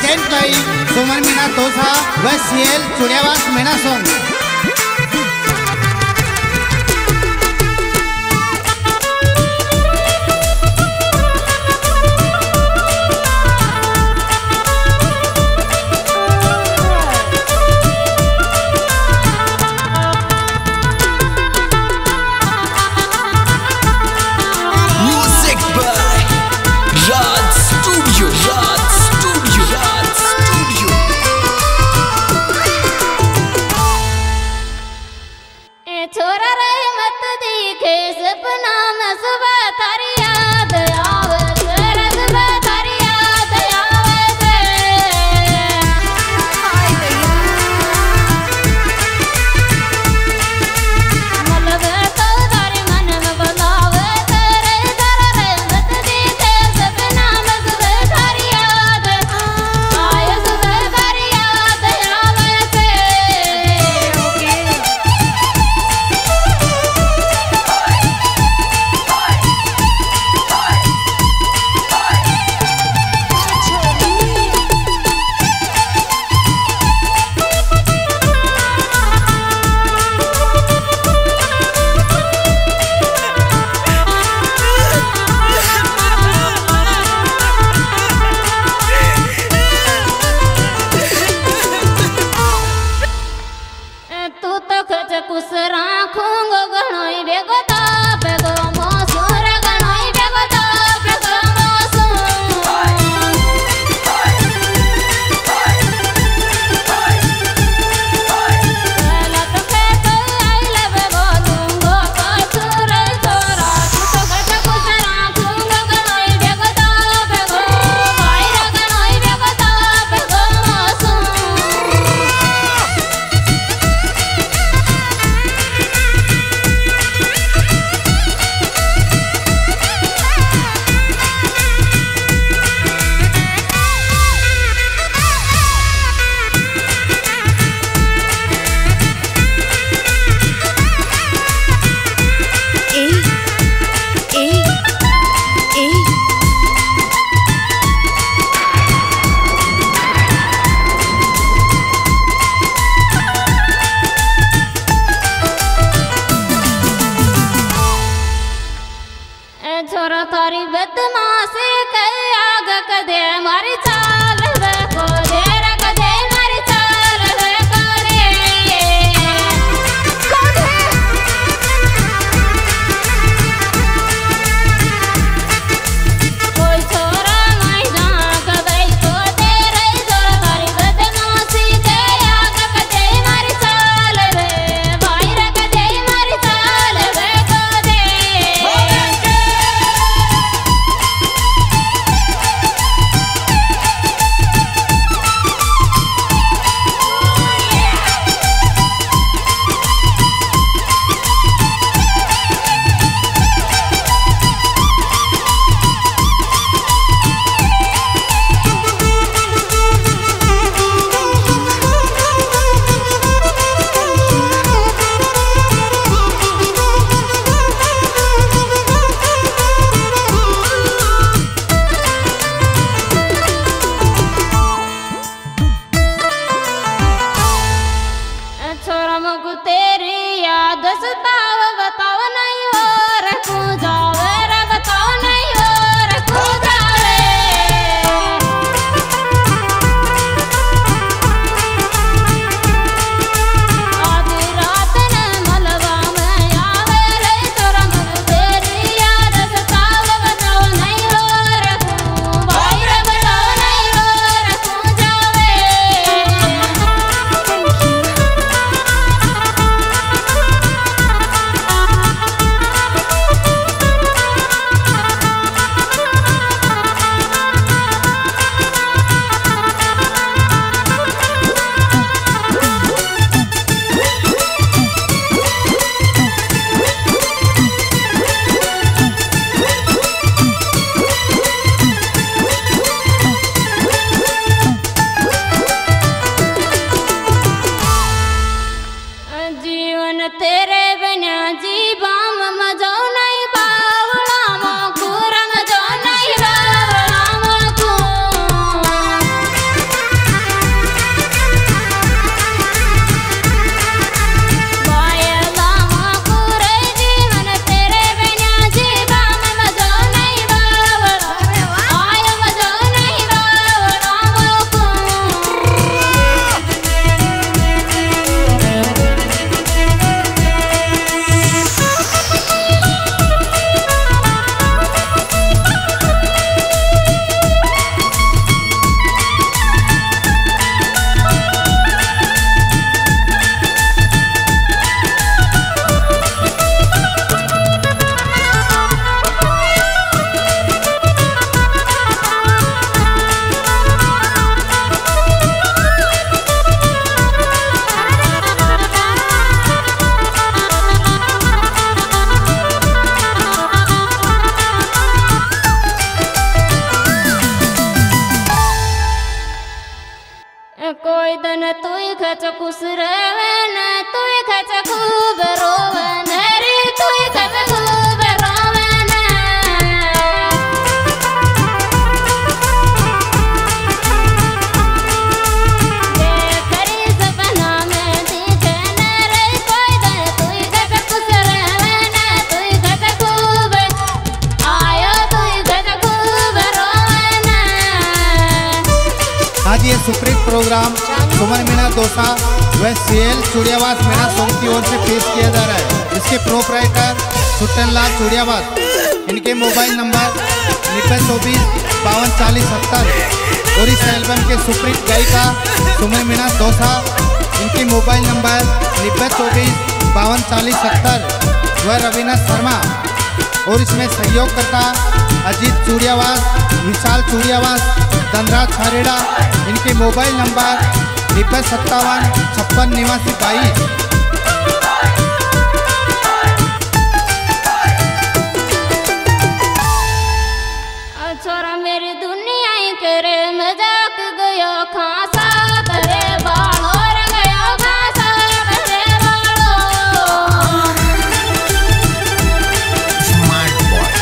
जयंत भाई सुमन मीना तोसा व CL चुड़ियावास Meena song. छोरा थारी बदमाशी के आग कदे मारी चाल वे को देर कदे मारी चाल वे करे कोई छोरा नहीं जाग गई तो तेरे छोरा थारी बदमाशी के आग कदे मारी चाल वे भाई रे कदे मारी चाल वे को दे कोई दिन तू खच खुश रहवन तू खच खूब रोवन रे तू खच खूब रोवन देखरी सपना में दिखन रे कोई दिन तू खच खुश रहवन तू खच खूब आयो तू खच खूब रोवन। आज ये सुप्रीत प्रोग्राम सुमन मीणा दोसा व सीएल चूड़ियावास मीणा सॉन्ग की ओर से पेश किया जा रहा है। इसके प्रोपराइटर सुट्टन लाल चूड़ियावास, इनके मोबाइल नंबर 9024524070 और इस एल्बम के सुप्रीत गायिका सुमन मीणा दोसा, इनकी मोबाइल नंबर 9024524070 व रवीना शर्मा और इसमें सहयोग करता अजीत चूड़ियावास, विशाल चूड़ियावास, धनराज छारेड़ा, इनके मोबाइल नंबर 905756 छोरा मेरी दुनिया ही करे मजाक गयो खासा तेरे बालों रे गयो खासा तेरे बालों स्मार्ट बॉय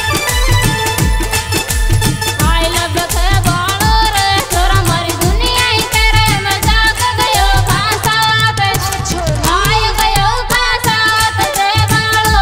आई लव के बालों रे छोरा मेरी दुनिया ही करे मजाक गयो खासा आई गयो खासा तेरे बालों।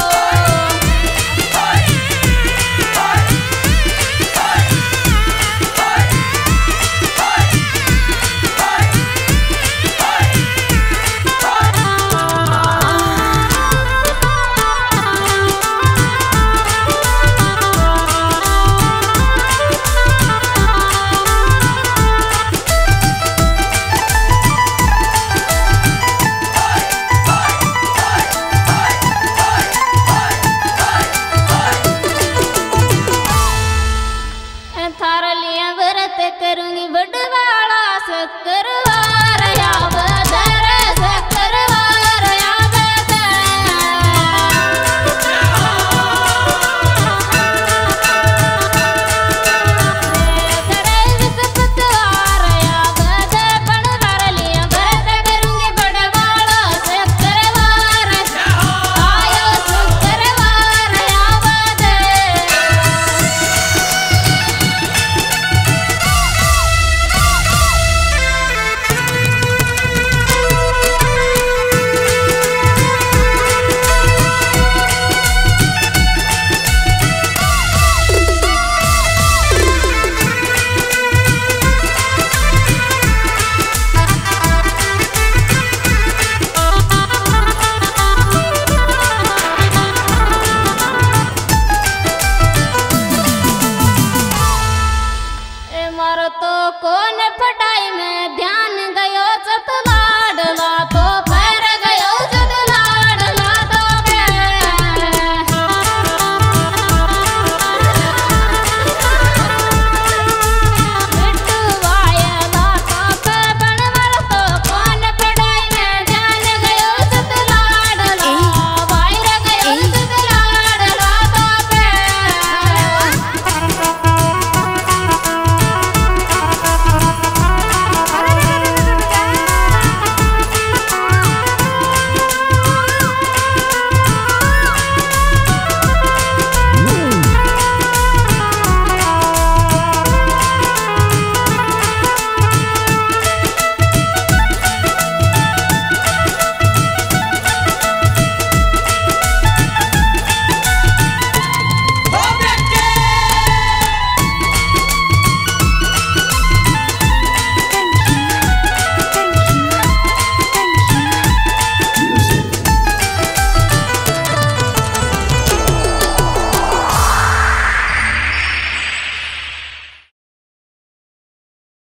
थारा लिया व्रत करूंगी बड़वाड़ा शक्करवार याव दर शक्करवार याव दर विस्पतवार याव दर बनवार लिया व्रत करूंगी बड़वाड़ा शक्करवार आयो शक्करवार याव दर। मारो तो कौन फटाई में